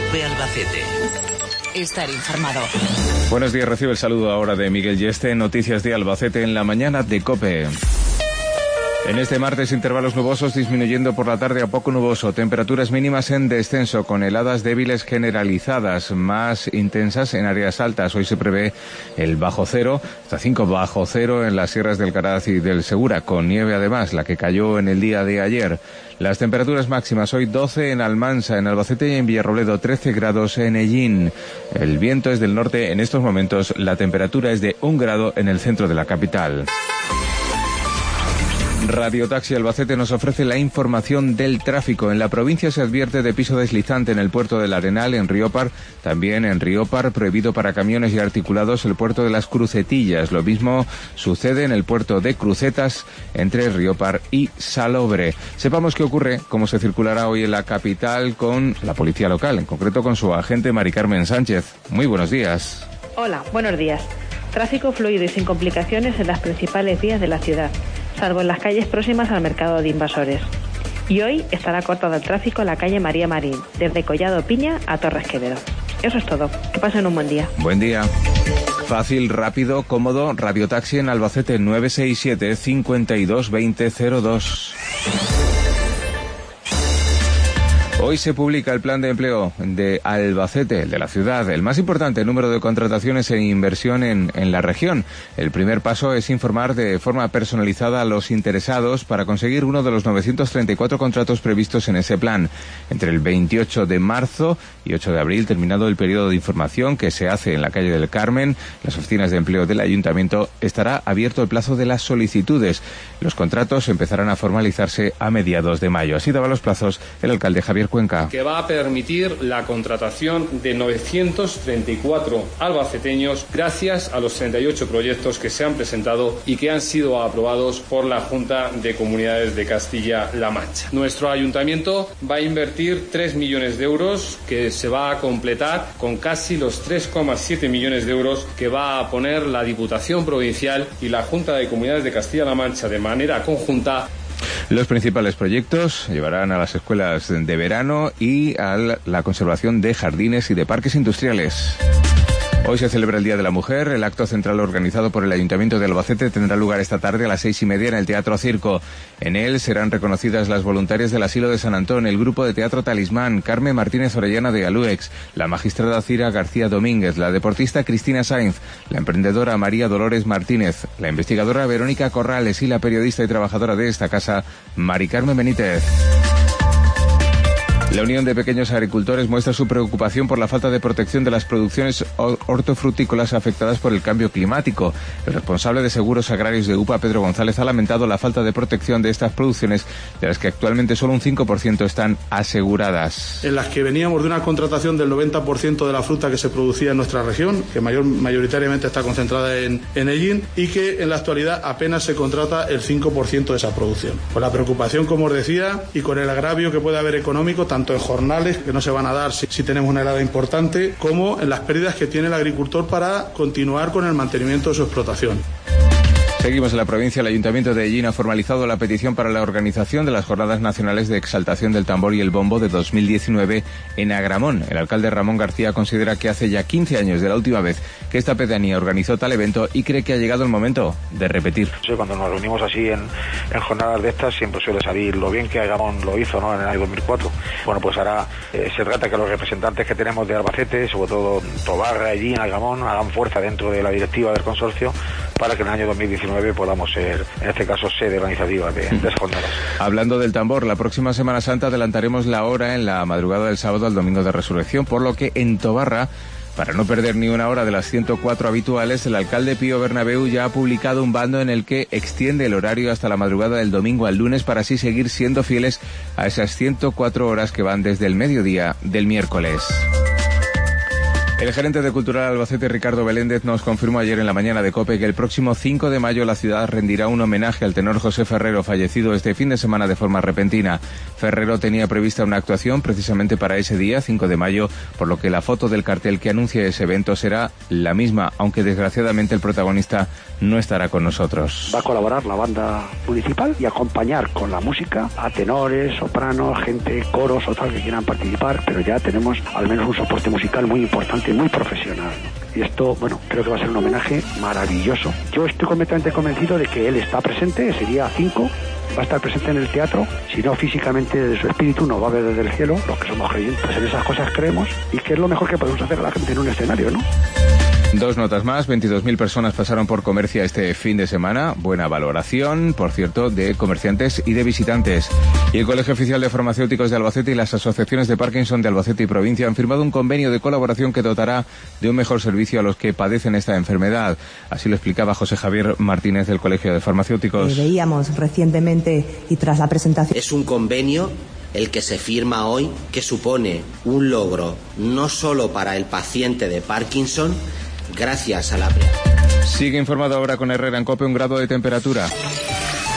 COPE Albacete. Estar informado. Buenos días, recibe el saludo ahora de Miguel Yeste, Noticias de Albacete en la mañana de COPE. En este martes, intervalos nubosos disminuyendo por la tarde a poco nuboso. Temperaturas mínimas en descenso, con heladas débiles generalizadas, más intensas en áreas altas. Hoy se prevé el bajo cero, hasta 5 bajo cero en las sierras del Caraz y del Segura, con nieve además, la que cayó en el día de ayer. Las temperaturas máximas hoy 12 en Almansa, en Albacete y en Villarrobledo, 13 grados en Ellín. El viento es del norte. En estos momentos la temperatura es de 1 grado en el centro de la capital. Radio Taxi Albacete nos ofrece la información del tráfico. En la provincia se advierte de piso deslizante en el puerto del Arenal, en Riópar. También en Riópar, prohibido para camiones y articulados el puerto de las Crucetillas. Lo mismo sucede en el puerto de Crucetas, entre Riópar y Salobre. Sepamos qué ocurre, cómo se circulará hoy en la capital con la policía local, en concreto con su agente Mari Carmen Sánchez. Muy buenos días. Hola, buenos días. Tráfico fluido y sin complicaciones en las principales vías de la ciudad, salvo en las calles próximas al mercado de Invasores. Y hoy estará cortado el tráfico en la calle María Marín, desde Collado Piña a Torres Quevedo. Eso es todo. Que pasen un buen día. Buen día. Fácil, rápido, cómodo. Radiotaxi en Albacete 967 52 20 02. Hoy se publica el plan de empleo de Albacete, de la ciudad, el más importante número de contrataciones e inversión en la región. El primer paso es informar de forma personalizada a los interesados para conseguir uno de los 934 contratos previstos en ese plan. Entre el 28 de marzo y 8 de abril, terminado el periodo de información que se hace en la calle del Carmen, las oficinas de empleo del Ayuntamiento, estará abierto el plazo de las solicitudes. Los contratos empezarán a formalizarse a mediados de mayo. Así daba los plazos el alcalde Javier Cuenca. Que va a permitir la contratación de 934 albaceteños gracias a los 38 proyectos que se han presentado y que han sido aprobados por la Junta de Comunidades de Castilla-La Mancha. Nuestro ayuntamiento va a invertir 3 millones de euros que se va a completar con casi los 3,7 millones de euros que va a poner la Diputación Provincial y la Junta de Comunidades de Castilla-La Mancha de manera conjunta. Los principales proyectos llevarán a las escuelas de verano y a la conservación de jardines y de parques industriales. Hoy se celebra el Día de la Mujer. El acto central organizado por el Ayuntamiento de Albacete tendrá lugar esta tarde a las 6:30 en el Teatro Circo. En él serán reconocidas las voluntarias del Asilo de San Antón, el grupo de teatro Talismán, Carmen Martínez Orellana de Aluex, la magistrada Cira García Domínguez, la deportista Cristina Sainz, la emprendedora María Dolores Martínez, la investigadora Verónica Corrales y la periodista y trabajadora de esta casa, Mari Carmen Benítez. La Unión de Pequeños Agricultores muestra su preocupación por la falta de protección de las producciones hortofrutícolas afectadas por el cambio climático. El responsable de Seguros Agrarios de UPA, Pedro González, ha lamentado la falta de protección de estas producciones, de las que actualmente solo un 5% están aseguradas. En las que veníamos de una contratación del 90% de la fruta que se producía en nuestra región, que mayoritariamente está concentrada en Ellín, y que en la actualidad apenas se contrata el 5% de esa producción. Con la preocupación, como os decía, y con el agravio que puede haber económico, tanto en jornales que no se van a dar si tenemos una helada importante, como en las pérdidas que tiene el agricultor para continuar con el mantenimiento de su explotación. Seguimos en la provincia. El Ayuntamiento de Ellín ha formalizado la petición para la organización de las Jornadas Nacionales de Exaltación del Tambor y el Bombo de 2019 en Agramón. El alcalde Ramón García considera que hace ya 15 años de la última vez que esta pedanía organizó tal evento y cree que ha llegado el momento de repetir. Sí, cuando nos reunimos así en jornadas de estas siempre suele salir lo bien que Agramón lo hizo, ¿no?, en el año 2004. Bueno, pues ahora se trata que los representantes que tenemos de Albacete, sobre todo Tobarra, Ellín, Agramón, hagan fuerza dentro de la directiva del consorcio para que en el año 2019 podamos ser, en este caso, sede organizativa de esas jornadas. Hablando del tambor, la próxima Semana Santa adelantaremos la hora en la madrugada del sábado al domingo de Resurrección, por lo que en Tobarra, para no perder ni una hora de las 104 habituales, el alcalde Pío Bernabéu ya ha publicado un bando en el que extiende el horario hasta la madrugada del domingo al lunes para así seguir siendo fieles a esas 104 horas que van desde el mediodía del miércoles. El gerente de Cultural Albacete, Ricardo Beléndez, nos confirmó ayer en la mañana de COPE que el próximo 5 de mayo la ciudad rendirá un homenaje al tenor José Ferrero, fallecido este fin de semana de forma repentina. Ferrero tenía prevista una actuación precisamente para ese día, 5 de mayo, por lo que la foto del cartel que anuncia ese evento será la misma, aunque desgraciadamente el protagonista no estará con nosotros. Va a colaborar la banda municipal y acompañar con la música a tenores, sopranos, gente, coros o tal que quieran participar, pero ya tenemos al menos un soporte musical muy importante, muy profesional. Y esto, bueno, creo que va a ser un homenaje maravilloso. Yo estoy completamente convencido de que él está presente ese día 5, va a estar presente en el teatro, si no físicamente de su espíritu nos va a ver desde el cielo, los que somos creyentes en esas cosas creemos, y que es lo mejor que podemos hacer a la gente en un escenario, ¿no? 2 notas más, 22.000 personas pasaron por Comercia este fin de semana, buena valoración, por cierto, de comerciantes y de visitantes. Y el Colegio Oficial de Farmacéuticos de Albacete y las asociaciones de Parkinson de Albacete y provincia han firmado un convenio de colaboración que dotará de un mejor servicio a los que padecen esta enfermedad. Así lo explicaba José Javier Martínez del Colegio de Farmacéuticos. Veíamos recientemente y tras la presentación. Es un convenio el que se firma hoy que supone un logro no solo para el paciente de Parkinson, gracias a la... Sigue informado ahora con Herrera en COPE, 1 grado de temperatura.